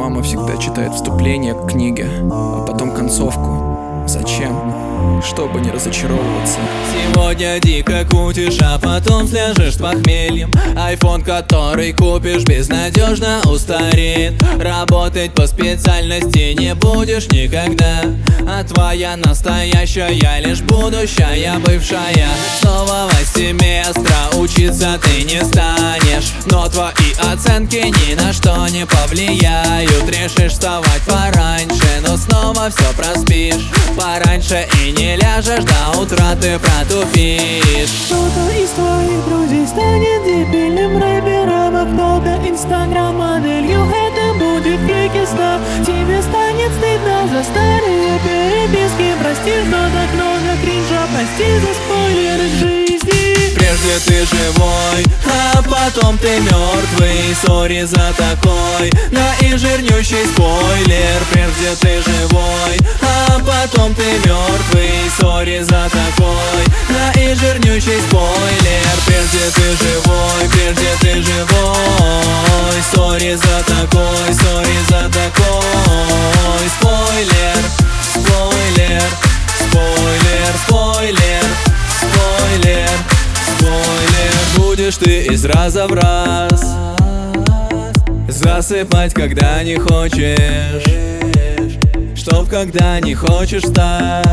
мама всегда читает вступление к книге, а потом концовку. Зачем? Чтобы не разочаровываться. Сегодня дико кутишь, а потом сляжешь с похмельем. Айфон, который купишь, безнадежно устареет. Работать по специальности не будешь никогда, а твоя настоящая лишь будущая бывшая. С нового семестра учиться ты не станешь, но твои оценки ни на что не повлияют. Решишь вставать пораньше, но снова все проспишь. Пораньше и не ляжешь, до утра ты протупишь. Кто-то из твоих друзей станет дебильным рэпером, а кто-то инстаграм-моделью. Это будет фейк-ста. Тебе станет стыдно за старые переписки. Прости, что так много кринжа, прости за спойлеры к жизни. Прежде ты живой, а потом ты мертвый. Сори за такой наижирнющий спойлер. Прежде ты живой, а потом ты мертвый. Сори за такой наижирнющий спойлер. Прежде ты живой, прежде ты живой. Сори за такой спойлер, спойлер, спойлер, спойлер, спойлер, спойлер. Будешь ты из раза в раз засыпать, когда не хочешь, чтоб когда не хочешь встать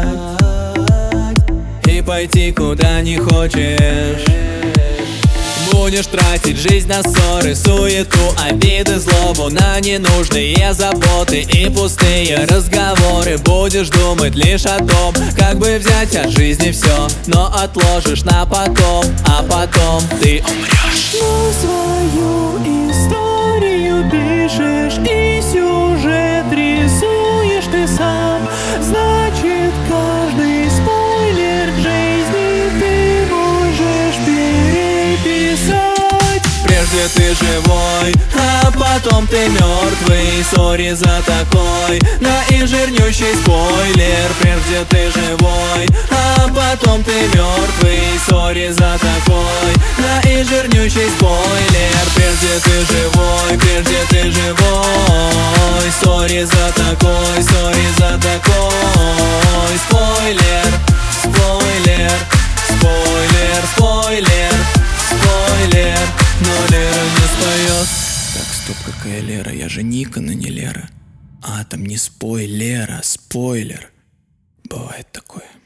и пойти куда не хочешь. Будешь тратить жизнь на ссоры, суету, обиды, злобу, на ненужные заботы и пустые разговоры. Будешь думать лишь о том, как бы взять от жизни все, но отложишь на потом, а потом ты умрешь. Но свою историю пишешь и сюжет рисуешь ты сам. Значит, каждый спойлер к жизни ты можешь переписать. Прежде ты живой, а потом ты мертвый. Сори за такой наижирнющий спойлер. Прежде ты живой, а потом ты мертвый. Сори за такой наижирнющий спойлер. Прежде ты живой, прежде ты живой. Сори за такой спойлер, спойлер, спойлер, спойлер, спойлер. Но Лера не споет. Так, стоп, какая Лера? Я же Ника, но не Лера. А, там не спойлер, а спойлер. Бывает такое.